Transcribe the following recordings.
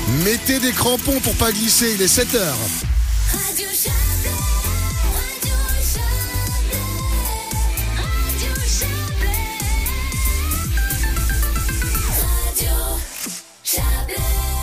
Mettez des crampons pour pas glisser, il est 7h. Radio Chablais, Radio Chablais, Radio Chablais, Radio Chablais.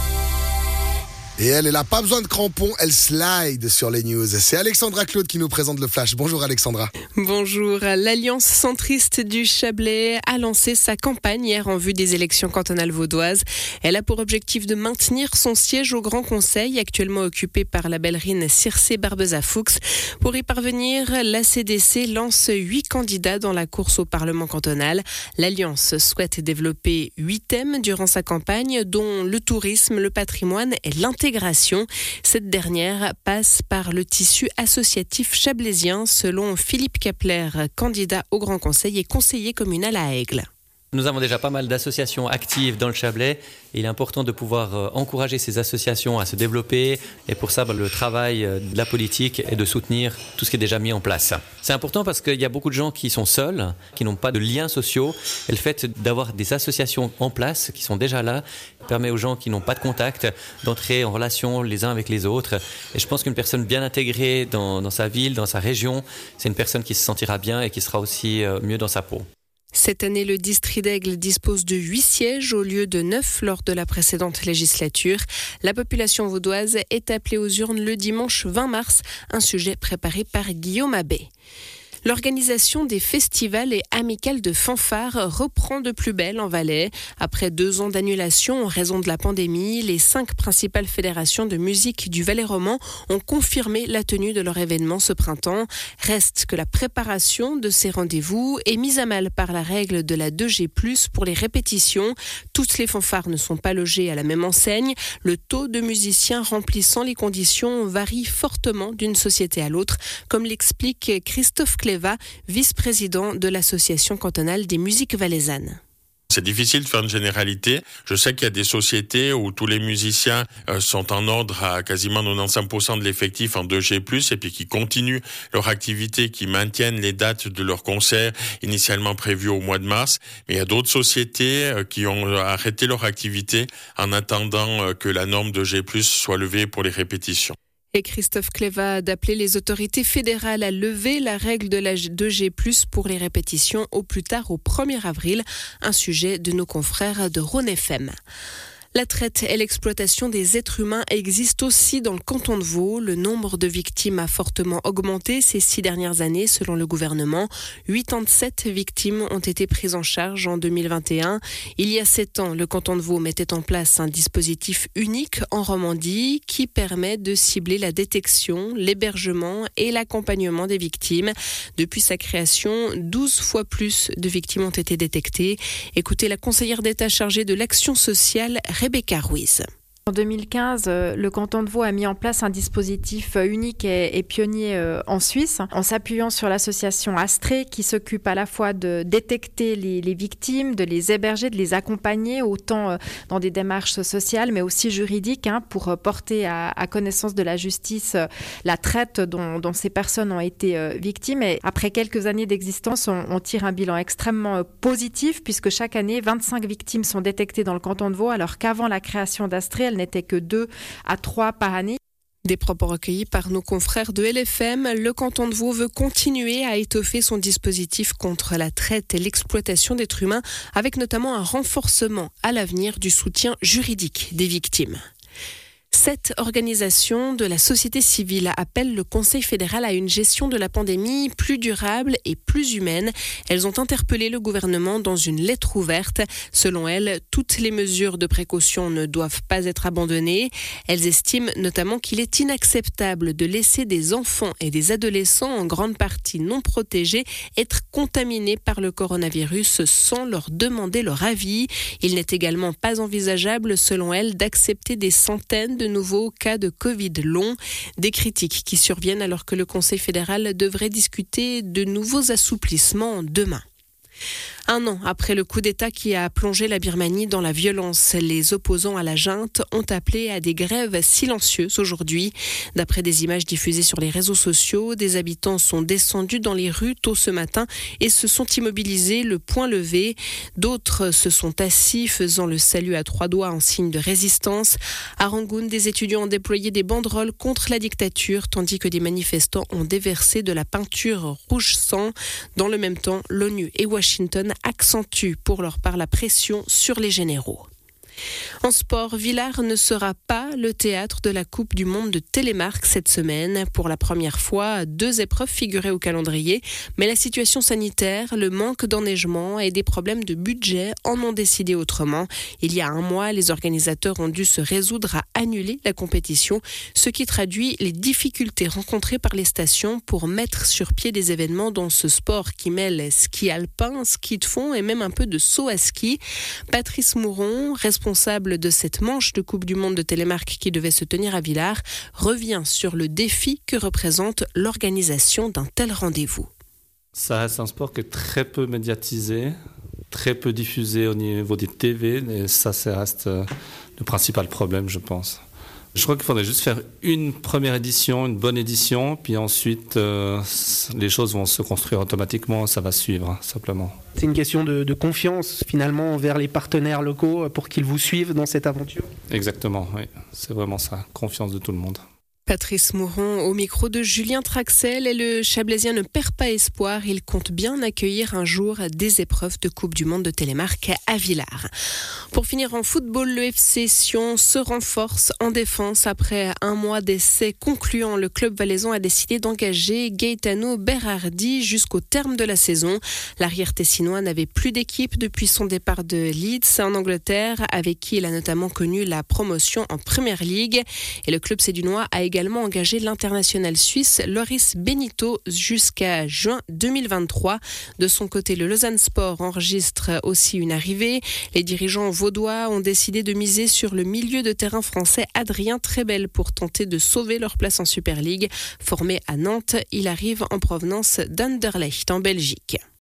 Et elle n'a pas besoin de crampons, elle slide sur les news. C'est Alexandra Claude qui nous présente le flash. Bonjour Alexandra. Bonjour. L'Alliance centriste du Chablais a lancé sa campagne hier en vue des élections cantonales vaudoises. Elle a pour objectif de maintenir son siège au Grand Conseil, actuellement occupé par la ballerine Circé Barbeza-Fuchs. Pour y parvenir, la CDC lance 8 candidats dans la course au Parlement cantonal. L'Alliance souhaite développer 8 thèmes durant sa campagne, dont le tourisme, le patrimoine et l'intégration. Cette dernière passe par le tissu associatif chablaisien, selon Philippe Kepler, candidat au Grand Conseil et conseiller communal à Aigle. Nous avons déjà pas mal d'associations actives dans le Chablais. Il est important de pouvoir encourager ces associations à se développer. Et pour ça, le travail de la politique est de soutenir tout ce qui est déjà mis en place. C'est important parce qu'il y a beaucoup de gens qui sont seuls, qui n'ont pas de liens sociaux. Et le fait d'avoir des associations en place, qui sont déjà là, permet aux gens qui n'ont pas de contact d'entrer en relation les uns avec les autres. Et je pense qu'une personne bien intégrée dans sa ville, dans sa région, c'est une personne qui se sentira bien et qui sera aussi mieux dans sa peau. Cette année, le district d'Aigle dispose de 8 sièges au lieu de 9 lors de la précédente législature. La population vaudoise est appelée aux urnes le dimanche 20 mars, un sujet préparé par Guillaume Abbé. L'organisation des festivals et amicales de fanfare reprend de plus belle en Valais. Après 2 ans d'annulation en raison de la pandémie, les 5 principales fédérations de musique du Valais roman ont confirmé la tenue de leur événement ce printemps. Reste que la préparation de ces rendez-vous est mise à mal par la règle de la 2G+, pour les répétitions. Toutes les fanfares ne sont pas logées à la même enseigne. Le taux de musiciens remplissant les conditions varie fortement d'une société à l'autre, comme l'explique Christophe Cléva, vice-président de l'Association cantonale des musiques valaisannes. C'est difficile de faire une généralité. Je sais qu'il y a des sociétés où tous les musiciens sont en ordre à quasiment 95% de l'effectif en 2G+, et puis qui continuent leur activité, qui maintiennent les dates de leurs concerts initialement prévus au mois de mars. Mais il y a d'autres sociétés qui ont arrêté leur activité en attendant que la norme 2G+ soit levée pour les répétitions. Et Christophe Cléva d'appeler les autorités fédérales à lever la règle de la 2G+, pour les répétitions au plus tard au 1er avril, un sujet de nos confrères de Rhône FM. La traite et l'exploitation des êtres humains existent aussi dans le canton de Vaud. Le nombre de victimes a fortement augmenté ces 6 dernières années, selon le gouvernement. 87 victimes ont été prises en charge en 2021. Il y a 7 ans, le canton de Vaud mettait en place un dispositif unique en Romandie qui permet de cibler la détection, l'hébergement et l'accompagnement des victimes. Depuis sa création, 12 fois plus de victimes ont été détectées. Écoutez la conseillère d'État chargée de l'action sociale, Rebecca Ruiz. En 2015, le canton de Vaud a mis en place un dispositif unique et pionnier en Suisse, en s'appuyant sur l'association Astrée qui s'occupe à la fois de détecter les victimes, de les héberger, de les accompagner, autant dans des démarches sociales mais aussi juridiques, pour porter à connaissance de la justice la traite dont ces personnes ont été victimes. Et après quelques années d'existence, on tire un bilan extrêmement positif puisque chaque année, 25 victimes sont détectées dans le canton de Vaud, alors qu'avant la création d'Astrée, elles n'étaient que 2 à 3 par année. Des propos recueillis par nos confrères de LFM, le canton de Vaud veut continuer à étoffer son dispositif contre la traite et l'exploitation d'êtres humains, avec notamment un renforcement à l'avenir du soutien juridique des victimes. 7 organisations de la société civile appellent le Conseil fédéral à une gestion de la pandémie plus durable et plus humaine. Elles ont interpellé le gouvernement dans une lettre ouverte. Selon elles, toutes les mesures de précaution ne doivent pas être abandonnées. Elles estiment notamment qu'il est inacceptable de laisser des enfants et des adolescents en grande partie non protégés être contaminés par le coronavirus sans leur demander leur avis. Il n'est également pas envisageable, selon elles, d'accepter des centaines de nouveaux cas de Covid long. Des critiques qui surviennent alors que le Conseil fédéral devrait discuter de nouveaux assouplissements demain. Un an après le coup d'État qui a plongé la Birmanie dans la violence, les opposants à la junte ont appelé à des grèves silencieuses aujourd'hui. D'après des images diffusées sur les réseaux sociaux, des habitants sont descendus dans les rues tôt ce matin et se sont immobilisés, le poing levé. D'autres se sont assis, faisant le salut à 3 doigts en signe de résistance. À Rangoon, des étudiants ont déployé des banderoles contre la dictature, tandis que des manifestants ont déversé de la peinture rouge sang. Dans le même temps, l'ONU et Washington accentue pour leur part la pression sur les généraux. En sport, Villars ne sera pas le théâtre de la Coupe du Monde de Télémark cette semaine. Pour la première fois, 2 épreuves figuraient au calendrier, mais la situation sanitaire, le manque d'enneigement et des problèmes de budget en ont décidé autrement. Il y a un mois, les organisateurs ont dû se résoudre à annuler la compétition, ce qui traduit les difficultés rencontrées par les stations pour mettre sur pied des événements dans ce sport qui mêle ski alpin, ski de fond et même un peu de saut à ski. Patrice Mouron, responsable de cette manche de Coupe du Monde de Télémark qui devait se tenir à Villars, revient sur le défi que représente l'organisation d'un tel rendez-vous. Ça reste un sport qui est très peu médiatisé, très peu diffusé au niveau des TV, et ça reste le principal problème, je pense. Je crois qu'il faudrait juste faire une première édition, une bonne édition, puis ensuite les choses vont se construire automatiquement, ça va suivre simplement. C'est une question de confiance finalement envers les partenaires locaux pour qu'ils vous suivent dans cette aventure. Exactement, oui, c'est vraiment ça, confiance de tout le monde. Patrice Mouron au micro de Julien Traxel, et le Chablaisien ne perd pas espoir. Il compte bien accueillir un jour des épreuves de Coupe du Monde de Télémark à Villars. Pour finir en football, le FC Sion se renforce en défense. Après un mois d'essai concluant, le club valaisan a décidé d'engager Gaetano Berardi jusqu'au terme de la saison. L'arrière tessinois n'avait plus d'équipe depuis son départ de Leeds en Angleterre, avec qui il a notamment connu la promotion en Premier League. Et le club sédunois a également engagé l'international suisse Loris Benito jusqu'à juin 2023. De son côté, le Lausanne Sport enregistre aussi une arrivée. Les dirigeants vaudois ont décidé de miser sur le milieu de terrain français Adrien Trebel pour tenter de sauver leur place en Super League. Formé à Nantes, il arrive en provenance d'Anderlecht en Belgique.